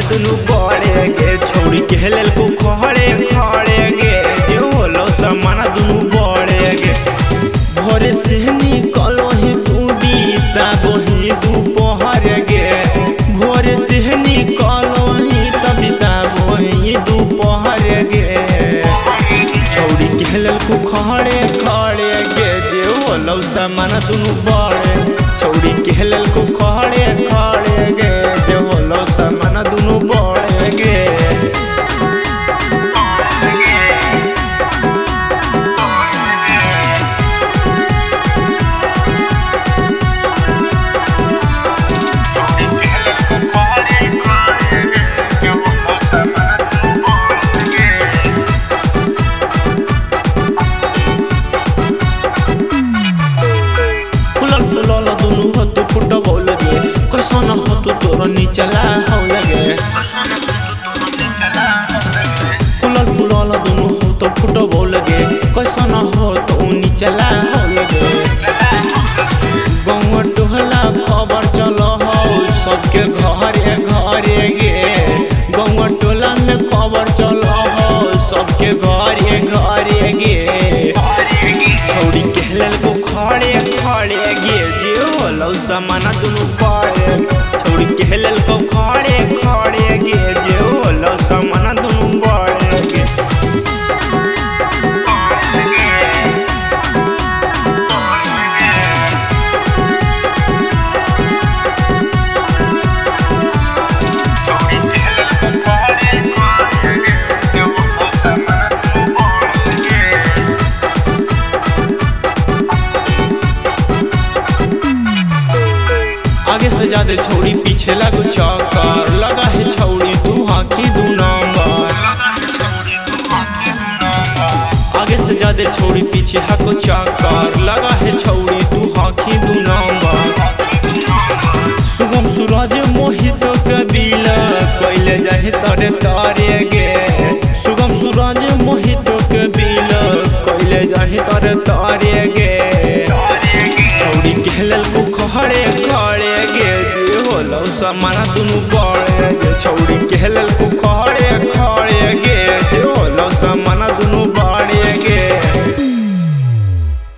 दुनु बड़े गे छौड़ी के लेल को खड़े खड़े गे जे होलो समान दुनु बड़े गे भोरे से निकलो ही तू बीता बही दोपहर गे भोरे से निकलो ही तबिता बही दोपहर गे छौड़ी के लेल को खड़े खड़े गे जे होलो समान दुनु बड़े छौड़ी के लेल को खड़े खड़े गे जे होलो समान दुनु बड़े गे दुनु हतु फुटबॉल गे कैसन हतु तोर निचला हो लगे फुलल फुलल दुनु हतु फुटबॉल गे कैसन हो तो निचला हो लगे गाँव टोला खबर चलो हो सबके घरे घरे गे गाँव टोला में खबर चलो हो सबके घरे घरे गे छौड़ी के लेल को खड़े खड़े गे जे होलो समान दुनु बड़े छौड़ी के लेल को खड़े खड़े गे जे होलो समान दुनु बड़े गे आगे से ज्यादा छौड़ी पीछे लगो चक्कर लगा है छौड़ी तू आँखी दू नंबर आगे से ज्यादा छौड़ी पीछे हाको चक्कर लगा है छौड़ी तू आँखी दू नंबर शुभम सूरज मोहित के दिल कोइले जाहि तरे तारे गे शुभम सूरज मोहित के दिल कोइले जाहि तरे तारे गे छौड़ी के लेल को खड़े खड़े गे जे होलो समान दुनु बड़े गे छौड़ी के लेल को खड़े खड़े गे